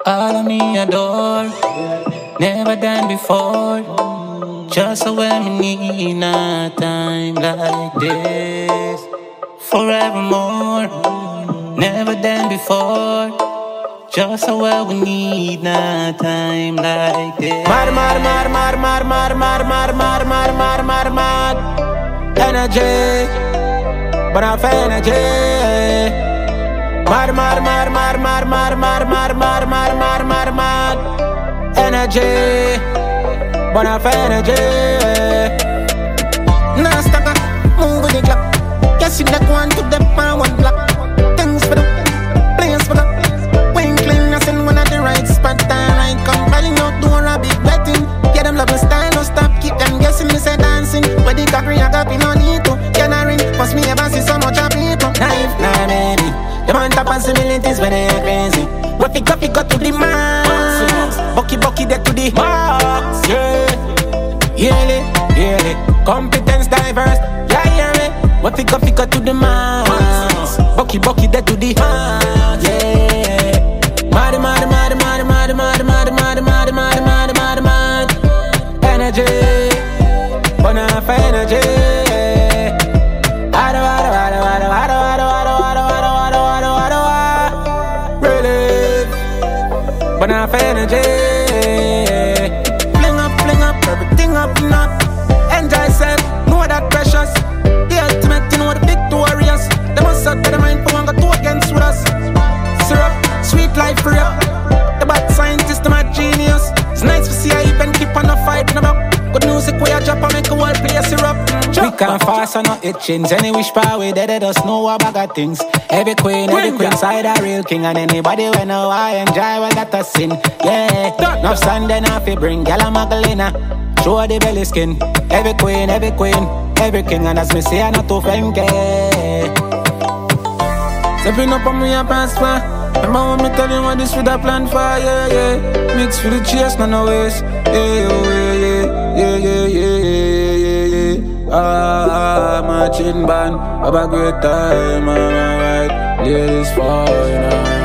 All of me adore, never done before. Just so when me need a time like this. Forevermore, never done before. Just so well we need a time like this. Mar. Energy, but I feel energy. Mar. Energy, but I feel energy. Nah, stuck up, move with the clock. Guess you like one to the power one block. Things for the players for the winkling. Nothing one at the right spot. Right, come balling out, do a big betting. Get them love and style, no stop, keep them guessing. Me say dancing, where the cockring I got, no need to. Gathering, must me ever see so much of people. Knife, nah baby, them on top possibilities when they are crazy. What the coffee got to the max, Bucky there to the max, yeah. Yearly, competence diverse, yeah, hear me. What the coffee got to the max, Bucky there to the max, yeah. Mad. Energy, wanna for energy. Relief, wanna for energy. Fling up, everything up and up. Enjoy self, know that precious. The ultimate, you know the victorious. They must set their mind for one go two against with us. Syrup, sweet life for you. The bad scientist, the mad genius. It's nice to see I even keep on a fight in about. Good music where you drop and make a whole place syrup. We can't fast on no itchings. Any wish power we dead, us know about bag of things. Every queen side a real king. And anybody we know I enjoy what that a sin. Yeah, enough Sunday now fi bring Gala Magdalena. Show the belly skin. Every queen, every king. And as me say I not too fenke. Stepping up on me a pass far. Remember when me tell you what this with a plan for, yeah. Mix for the chase, no waste, yeah. Marching band, have a great time, alright. Ladies for, you know.